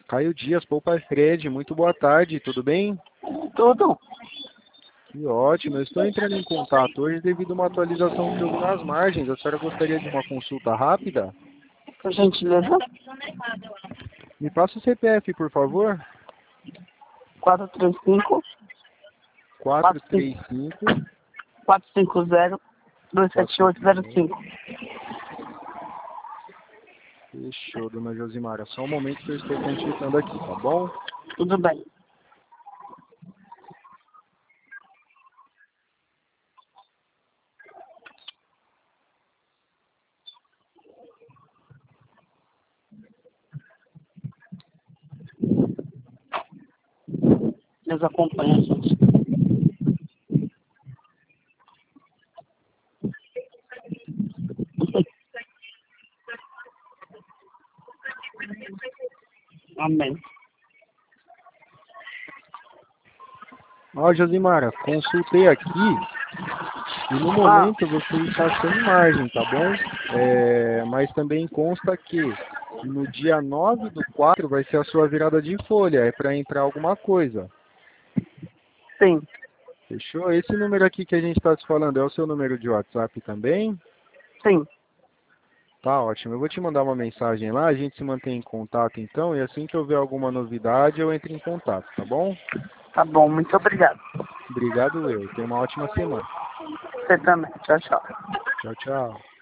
Caio Dias, Poupa Fred, muito boa tarde, tudo bem? Tudo. Que ótimo, eu estou entrando em contato hoje devido a uma atualização que houve nas margens. A senhora gostaria de uma consulta rápida? Por gentileza. Me passa o CPF, por favor. 435 435 450 27805. Fechou, dona Josimara. Só um momento que eu estou consultando aqui, tá bom? Tudo bem. Deus acompanha a gente. Amém. Ó, Josimara, consultei aqui e no momento você está sem margem, tá bom? Mas também consta que no dia 9/4 vai ser a sua virada de folha, é para entrar alguma coisa. Sim. Fechou? Esse número aqui que a gente está se falando é o seu número de WhatsApp também? Sim. Tá ótimo. Eu vou te mandar uma mensagem lá, a gente se mantém em contato então, e assim que eu ver alguma novidade eu entro em contato, tá bom? Tá bom. Muito obrigado. Obrigado eu. Tenha uma ótima semana. Você também. Tchau, tchau. Tchau, tchau.